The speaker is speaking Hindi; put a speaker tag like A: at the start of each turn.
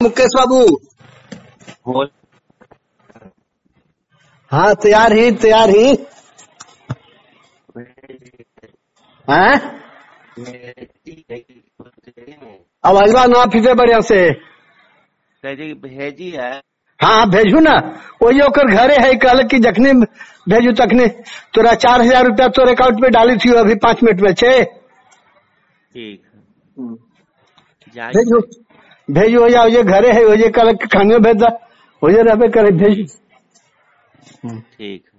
A: मुकेश बाबू।
B: हो
A: हाँ तैयार ही हैं? आवाजवा ना फिजे बढ़िया से
B: भेजी है।
A: हाँ भेजू ना। वही ओकर घरे है, कल की जखने भेजू तखने तोरा 4,000 रुपया तोर अकाउंट में डाली थी अभी 5 मिनट में छे।
B: ठीक
A: भेजू भेजू हो जाओ, ये घरे है, वो ये कल खाने भेज दा, हो रहबे करे भेज।
B: ठीक।